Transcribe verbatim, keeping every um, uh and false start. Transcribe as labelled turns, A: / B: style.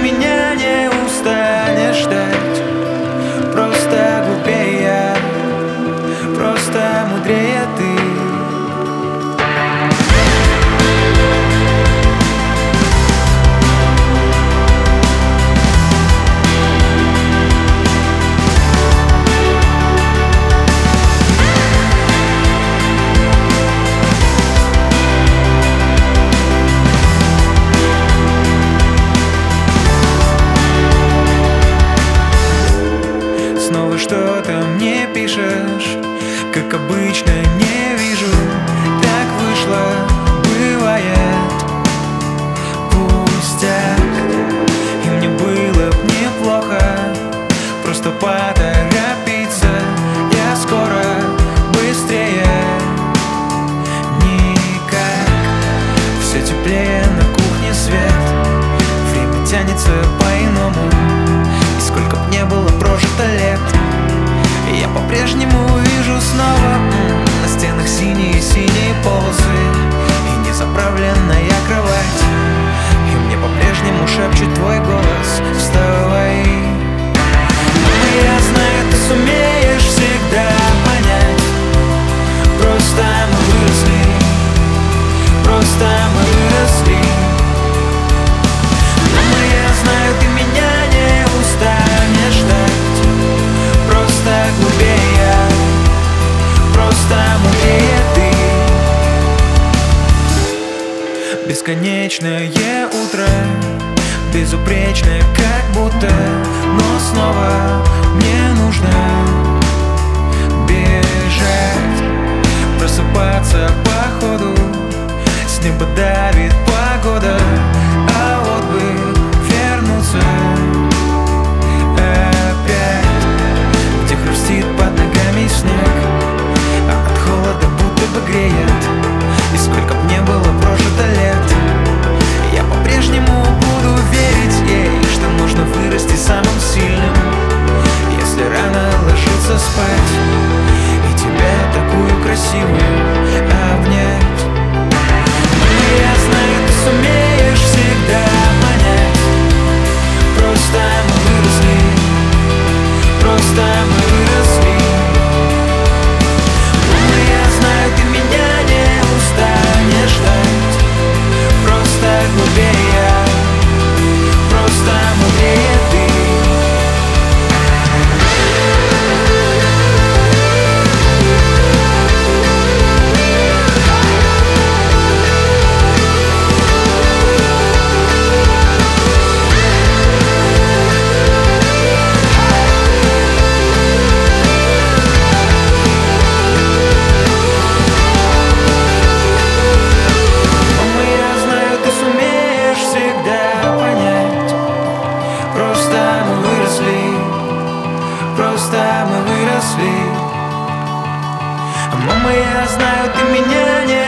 A: меня не устанешь ждать. Просто глупее я, просто мудрее ты. Снова что-то мне пишешь, как обычно не вижу. Так вышло, бывает, пустяк. И мне было б неплохо просто поторопиться. Я скоро, быстрее, никак. Все теплее на кухне свет, время тянется по-иному. И сколько б не было прожито лет, я по-прежнему вижу снова м, на стенах синие-синие полосы и незаправленная кровать. И мне по-прежнему шепчет твой голос: вставай. Но я знаю, ты сумеешь всегда понять. Просто мы выросли, просто мы выросли. Но я знаю, ты меня не устанешь ждать. Просто глупее я, просто мудрее ты. Бесконечное утро, безупречное как будто, но снова мне нужно бежать, просыпаться по ходу. С неба давит погода, а вот бы вернуться опять, где хрустит под ногами снег, а от холода будто бы греет. И сколько б не было прожито лет, я по-прежнему буду верить ей, что нужно вырасти самым сильным, если рано ложиться спать и тебя такую красивую обнять. Но я знаю, ты сумеешь всегда понять. Просто мы выросли, просто мы выросли. Но я знаю, ты меня не устанешь ждать. Просто глупее я, просто мудрее ты. Просто мы выросли. Мама, я знаю, ты меня не